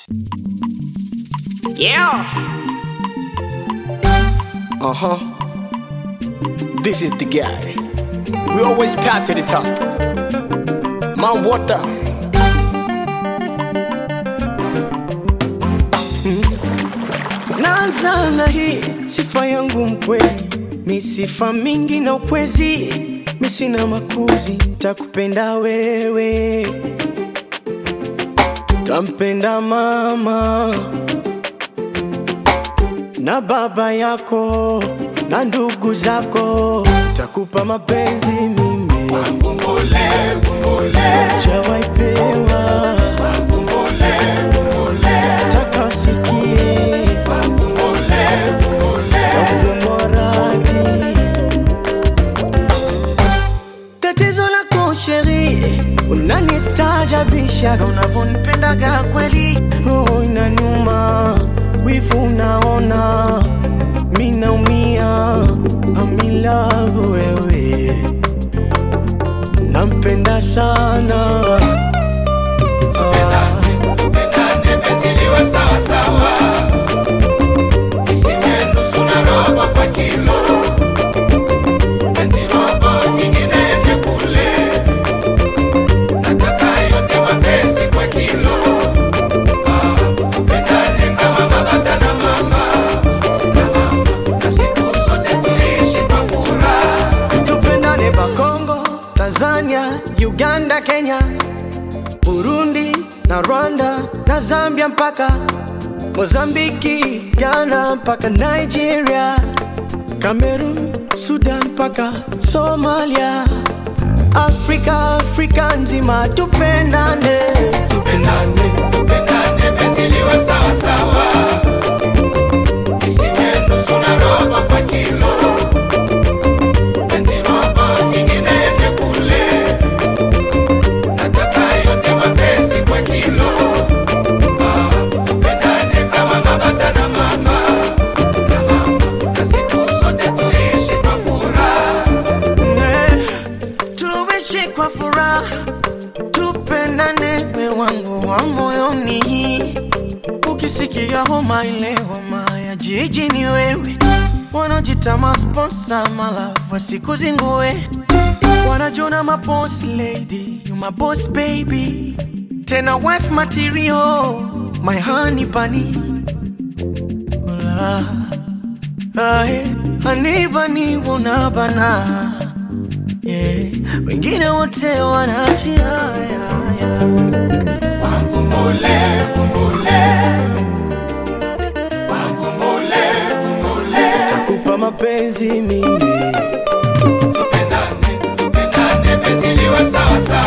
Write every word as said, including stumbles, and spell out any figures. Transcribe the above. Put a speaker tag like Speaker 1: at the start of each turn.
Speaker 1: Yeah.
Speaker 2: Uh-huh. This is the guy. We always path to the top. Mount Water. Hmm. Naanza na hii sifa yangu mkweli, mi sifa mingi na ukwezi, mi sina makuzi, takupenda wewe, tampenda mama na baba yako na ndugu zako, takupa mapenzi mimi
Speaker 3: Mvumbule, mvumbule,
Speaker 2: Jawai pewa
Speaker 3: mvumbule, mvumbule,
Speaker 2: taka sikie
Speaker 3: mvumbule, mvumbule,
Speaker 2: Mvumoradi. Tatizo lako sheri, unanistaajabisha unavyonipendaga kweli, roho inaniuma, wivu unaona, mi naumia, I'm in love wewe, nampenda sana.
Speaker 3: tupendane penzi liwe sawa sawa, isiwe nusu na robo kwa kilo, penzi robo nyingine ende kule, nataka yote mapenzi kwa kilo. Ah, tupendane kama baba na mama, na mama, na siku zote tuishi kwa furaha.
Speaker 2: Tupendane Bakongo, Tanzania, Uganda, Kenya, Burundi na Rwanda na Zambia mpaka Mozambiki, Ghana mpaka Nigeria, Cameroon, Sudan mpaka Somalia, Afrika, Afrika nzima tupendane.
Speaker 3: Tupendane, tupendane penzi liwe sawa sawa, isiwe nusu na robo kwa kilo, penzi robo nyingine ende kule, nataka yote mapenzi kwa kilo. Ah, tupendane kama baba na mama, na mama, na siku zote tuishi kwa furaha.
Speaker 2: Eh, tuishi kwa furaha, tupendane we wangu wa moyoni. Ukisikia homa ile homa ya jiji ni wewe, wanajita masponsa malafu wasikuzingue, wanajona my boss lady, you my boss baby, tena wife material, my honey bunny. Hola, ae, honey bunny unabana, yeah, wengine wote wanachia, yeah, yeah.
Speaker 3: Mvumbule, mvumbule, mvumbule, mvumbule,
Speaker 2: Takupa mapenzi mimi,
Speaker 3: tupendane, tupendane penzi liwe sawa sawa.